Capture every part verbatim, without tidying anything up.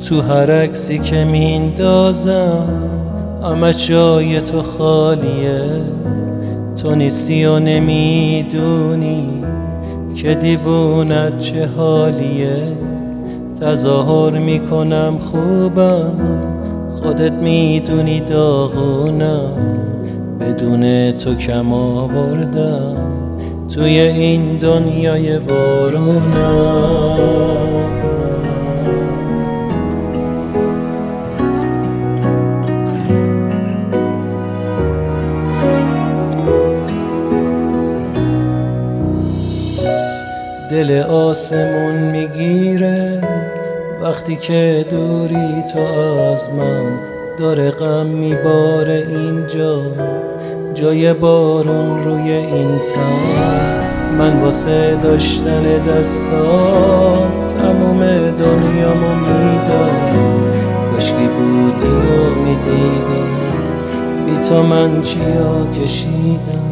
تو هر عکسی که میندازم همه جای تو خالیه. تو نیستی و نمیدونی که دیوونت چه حالیه. تظاهر میکنم خوبم، خودت میدونی داغونم. بدون تو کم آوردم توی این دنیای بارونم. دل آسمون میگیره وقتی که دوری تو از من. داره غم میباره اینجا، جای بارون روی این تن. من واسه داشتن دستات تموم دنیامو میدم. کاشکی بودی و میدیدی بی تو من چیا کشیدم.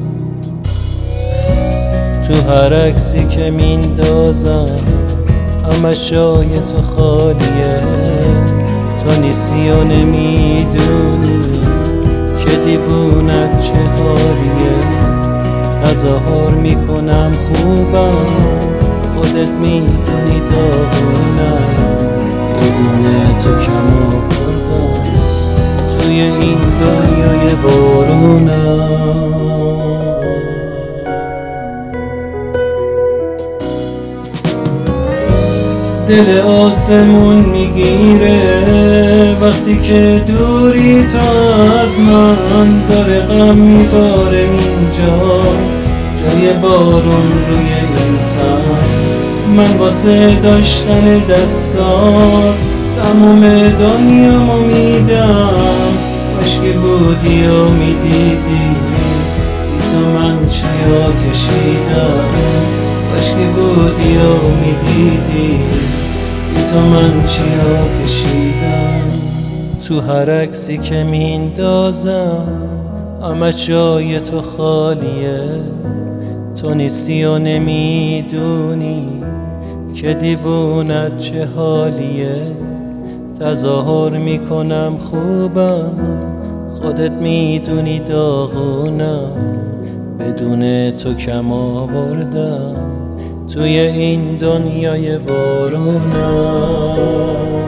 تو هر عکسی که میندازم همه جای تو خالیه. تو نیستی و نمیدونی که دیوونت چه حالیه. تظاهر میکنم خوبم، خودت میدونی داغونم. بدون تو کم آوردم توی این دنیای بارونم. دل آسمون میگیره وقتی که دوری تو از من. داره غم میباره اینجا، جای بارون روی این تن. من واسه داشتن دستات تموم دنیامو میدم. کاشکی بودی و میدیدی بی تو من چیا کشیدم. کاشکی بودی و میدیدی بی تو من چیا کشیدم. تو هر عکسی که میندازم همه جای تو خالیه. تو نیستی و نمیدونی که دیوونت چه حالیه. تظاهر میکنم خوبم، خودت میدونی داغونم. بدون تو کم آوردم توی این دنیای بارونم.